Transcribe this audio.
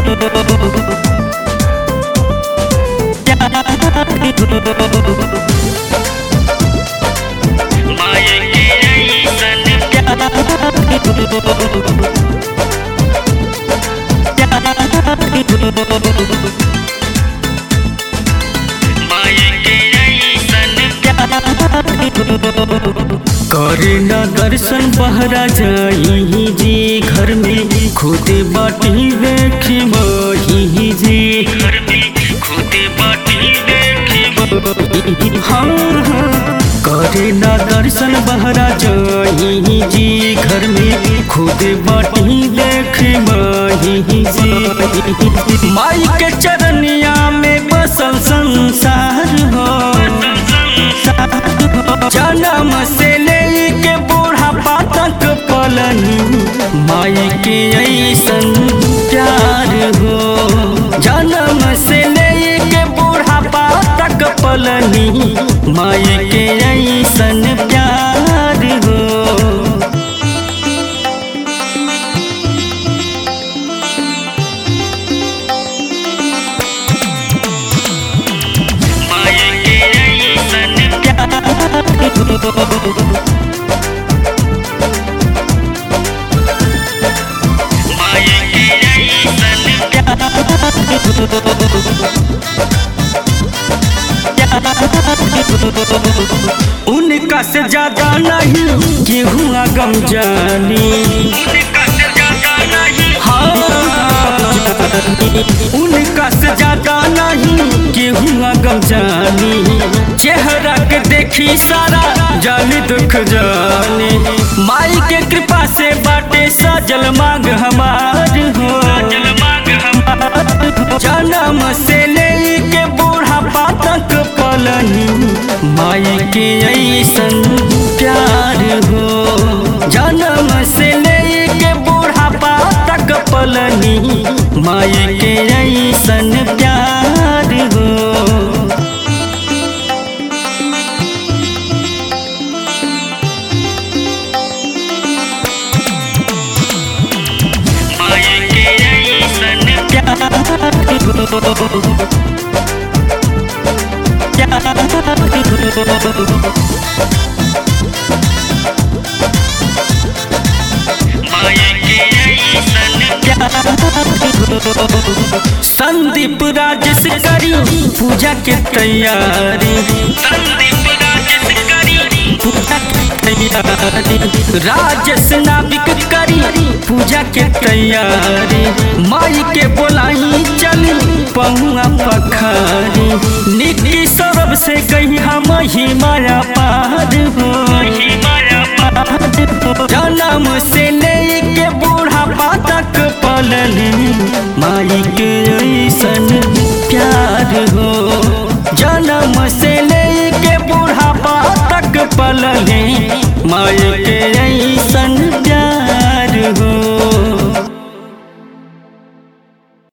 करे ना दर्शन बहरा जाई जी घर में खुद बाटी देखी माही जी घर में खुद बाटी देखी हाँ करे ना दर्शन बहरा जाई जी घर में खुद बाटी देखी माही जी माई के चरनिया में बसल संसार हो जन्म से लेके बूढ़ापा तक पलनी माई के ऐसन प्यार हो। जन्म से लेके बूढ़ापा तक पलनी माई के ऐसन प्यार हो। उनका से ज्यादा नहीं केहू गम जानी हाँ उनका से ज्यादा नहीं केहू गम जानी चेहरा के देखी सारा जानी दुख जानी माई के कृपा से बाटे सजल मांग हमार हो। जन्म से लेके बूढ़ापा तक पलनी माई के ऐसन प्यार हो। जन्म से लेके बूढ़ापा तक पलनी माई के ऐसन प्यार हो। संदीप राजेश करी पूजा के तैयारी राजेश नाविक करी पूजा के तैयारी माई के बोलाई चली पहुआ पखारी निकी सौरभ से कही हम ही माया पार हो। जन्म से लेके बूढ़ापा तक पलनी माई के ऐसन प्यार हो। जन्म से लेके बूढ़ापा तक पलनी माई